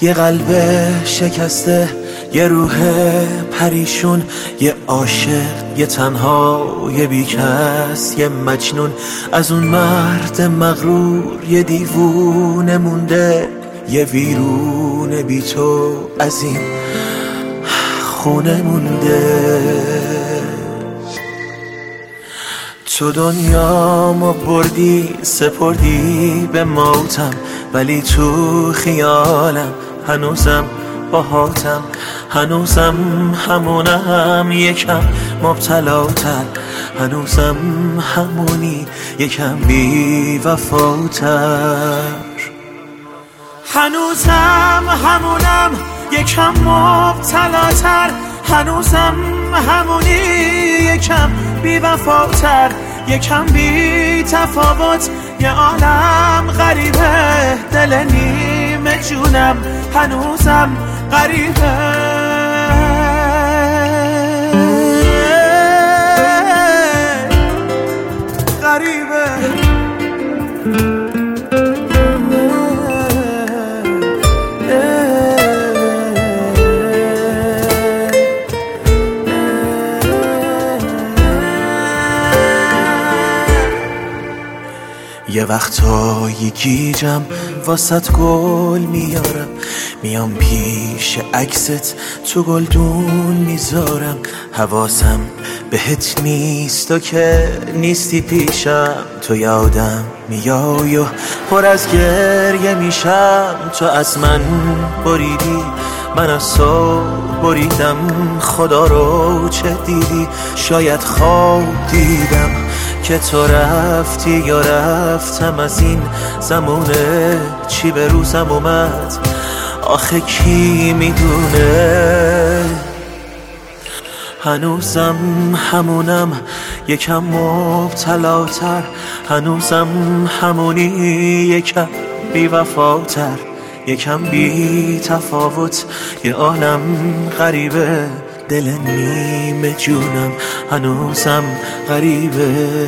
یه قلب شکسته، یه روح پریشون، یه عاشق، یه تنها، یه بیکس، یه مجنون. از اون مرد مغرور یه دیوونه مونده، یه ویرون بی تو از این خونه مونده. تو دنیامو بردی سپردی به موتم، ولی تو خیالم هنوزم باهاتم، هنوزم همونم یکم مبتلاتر، هنوزم همونی یکم بی وفاتر، هنوزم همونم یکم مبتلاتر، هنوزم همونی یکم بی وفاتر، یکم بی تفاوت. یه عالم غریبه دل نیمه جونم هنوزم غریبه، غریبه. یه وقتایی گیجم واسط گل میارم، میام پیش عکست تو گلدون میذارم. حواسم بهت نیست و که نیستی پیشم، تو یادم میای و پر از گریه میشم. تو از من بریدی، من از تو بریدم، خدا رو چه دیدی؟ شاید خواب دیدم که تو رفتی یا رفتم از این زمونه. چی به روزم اومد آخه کی میدونه؟ هنوزم همونم یکم مبتلاتر، هنوزم همونی یکم بی وفاتر، یکم بی تفاوت. یه عالم غریبه دل نیمه جونم هنوزم غریبه،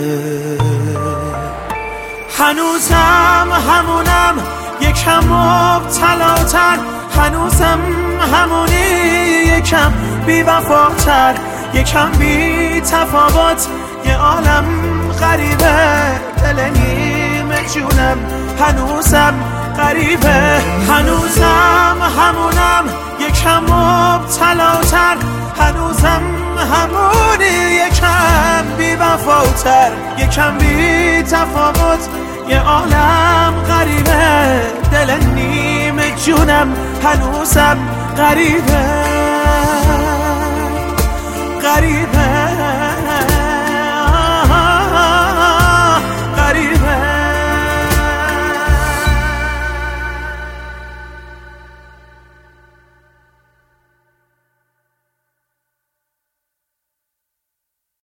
هنوزم همونم یکم مبتلاتر، هنوزم همونی یکم بی وفاتر، یکم بی تفاوت. یه عالم غریبه دل نیمه جونم هنوزم غریبه، هنوزم همونم یکم مبتلاتر، هنوزم همونی یکم بی وفاتر، یکم بی تفاوت. یه عالم غریبه دل نیمه جونم هنوزم غریبه، غریبه.